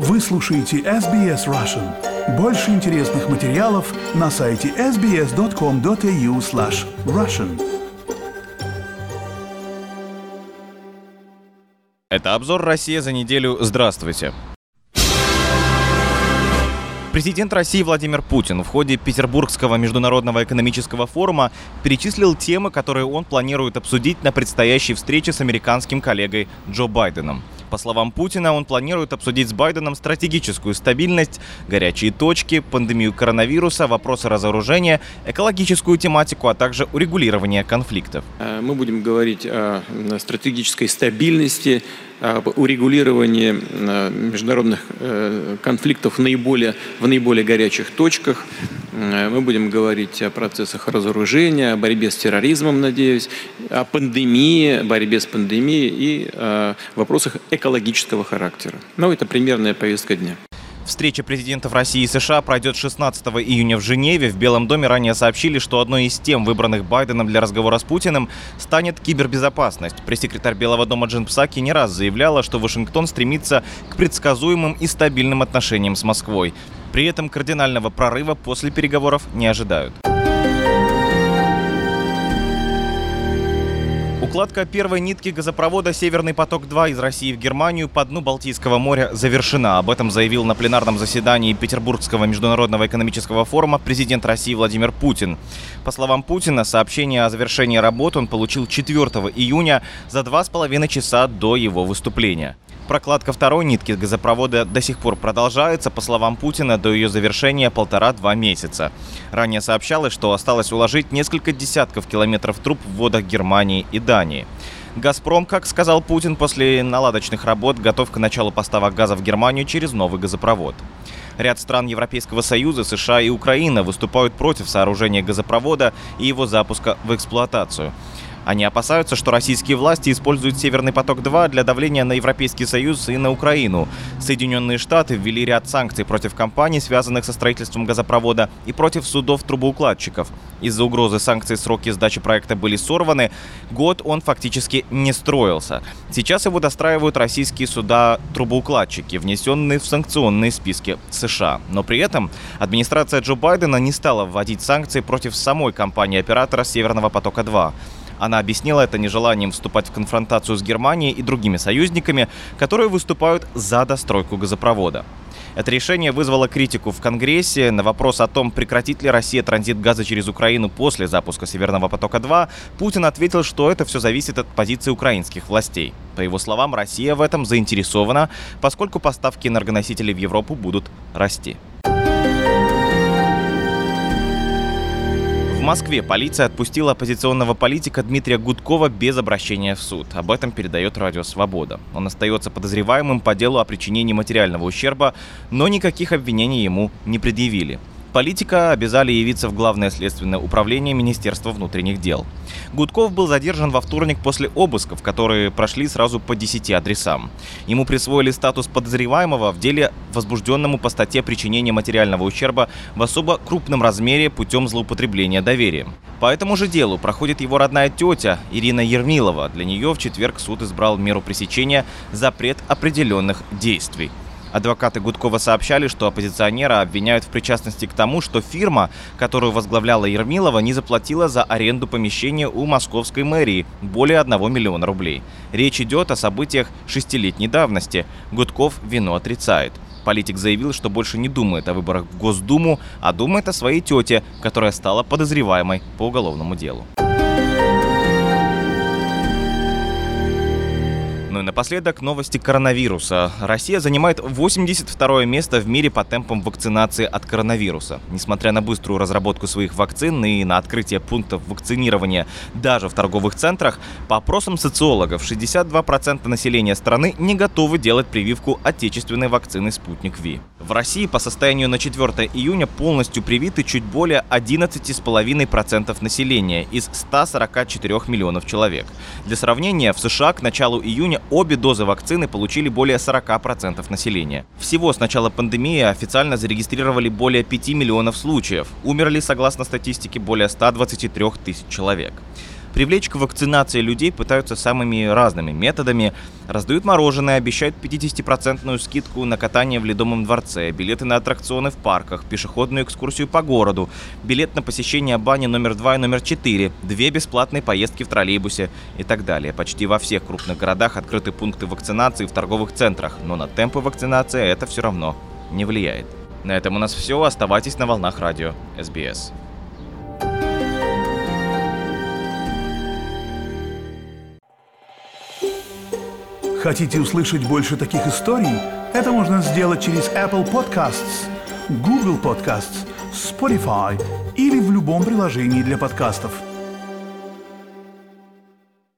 Вы слушаете SBS Russian. Больше интересных материалов на сайте sbs.com.au/russian. Это обзор «Россия за неделю». Здравствуйте. Президент России Владимир Путин в ходе Петербургского международного экономического форума перечислил темы, которые он планирует обсудить на предстоящей встрече с американским коллегой Джо Байденом. По словам Путина, он планирует обсудить с Байденом стратегическую стабильность, горячие точки, пандемию коронавируса, вопросы разоружения, экологическую тематику, а также урегулирование конфликтов. Мы будем говорить о стратегической стабильности, об урегулировании международных конфликтов в наиболее горячих точках. Мы будем говорить о процессах разоружения, о борьбе с терроризмом, надеюсь, о пандемии, борьбе с пандемией и о вопросах экологического характера. Это примерная повестка дня. Встреча президентов России и США пройдет 16 июня в Женеве. В Белом доме ранее сообщили, что одной из тем, выбранных Байденом для разговора с Путиным, станет кибербезопасность. Пресс-секретарь Белого дома Джен Псаки не раз заявляла, что Вашингтон стремится к предсказуемым и стабильным отношениям с Москвой. При этом кардинального прорыва после переговоров не ожидают. Укладка первой нитки газопровода «Северный поток-2» из России в Германию по дну Балтийского моря завершена. Об этом заявил на пленарном заседании Петербургского международного экономического форума президент России Владимир Путин. По словам Путина, сообщение о завершении работ он получил 4 июня за 2,5 часа до его выступления. Прокладка второй нитки газопровода до сих пор продолжается. По словам Путина, до ее завершения 1,5-2 месяца. Ранее сообщалось, что осталось уложить несколько десятков километров труб в водах Германии и Дании. «Газпром», как сказал Путин, после наладочных работ готов к началу поставок газа в Германию через новый газопровод. Ряд стран Европейского Союза, США и Украина выступают против сооружения газопровода и его запуска в эксплуатацию. Они опасаются, что российские власти используют «Северный поток-2» для давления на Европейский Союз и на Украину. Соединенные Штаты ввели ряд санкций против компаний, связанных со строительством газопровода, и против судов-трубоукладчиков. Из-за угрозы санкций сроки сдачи проекта были сорваны. Год он фактически не строился. Сейчас его достраивают российские суда-трубоукладчики, внесенные в санкционные списки США. Но при этом администрация Джо Байдена не стала вводить санкции против самой компании-оператора «Северного потока-2». Она объяснила это нежеланием вступать в конфронтацию с Германией и другими союзниками, которые выступают за достройку газопровода. Это решение вызвало критику в Конгрессе. На вопрос о том, прекратит ли Россия транзит газа через Украину после запуска «Северного потока-2», Путин ответил, что это все зависит от позиции украинских властей. По его словам, Россия в этом заинтересована, поскольку поставки энергоносителей в Европу будут расти. В Москве полиция отпустила оппозиционного политика Дмитрия Гудкова без обращения в суд. Об этом передает Радио Свобода. Он остается подозреваемым по делу о причинении материального ущерба, но никаких обвинений ему не предъявили. Политика обязали явиться в Главное следственное управление Министерства внутренних дел. Гудков был задержан во вторник после обысков, которые прошли сразу по 10 адресам. Ему присвоили статус подозреваемого в деле, возбужденному по статье причинения материального ущерба в особо крупном размере путем злоупотребления доверием. По этому же делу проходит его родная тетя Ирина Ермилова. Для нее в четверг суд избрал меру пресечения – запрет определенных действий. Адвокаты Гудкова сообщали, что оппозиционера обвиняют в причастности к тому, что фирма, которую возглавляла Ермилова, не заплатила за аренду помещения у московской мэрии более 1 миллиона рублей. Речь идет о событиях 6-летней давности. Гудков вину отрицает. Политик заявил, что больше не думает о выборах в Госдуму, а думает о своей тете, которая стала подозреваемой по уголовному делу. Ну и напоследок новости коронавируса. Россия занимает 82-е место в мире по темпам вакцинации от коронавируса. Несмотря на быструю разработку своих вакцин и на открытие пунктов вакцинирования даже в торговых центрах, по опросам социологов 62% населения страны не готовы делать прививку отечественной вакцины «Спутник Ви». В России по состоянию на 4 июня полностью привиты чуть более 11,5% населения из 144 миллионов человек. Для сравнения, в США к началу июня обе дозы вакцины получили более 40% населения. Всего с начала пандемии официально зарегистрировали более 5 миллионов случаев. Умерли, согласно статистике, более 123 тысяч человек. Привлечь к вакцинации людей пытаются самыми разными методами. Раздают мороженое, обещают 50% скидку на катание в Ледовом дворце, билеты на аттракционы в парках, пешеходную экскурсию по городу, билет на посещение бани номер 2 и номер 4, 2 бесплатные поездки в троллейбусе и так далее. Почти во всех крупных городах открыты пункты вакцинации в торговых центрах, но на темпы вакцинации это все равно не влияет. На этом у нас все. Оставайтесь на волнах радио СБС. Хотите услышать больше таких историй? Это можно сделать через Apple Podcasts, Google Podcasts, Spotify или в любом приложении для подкастов.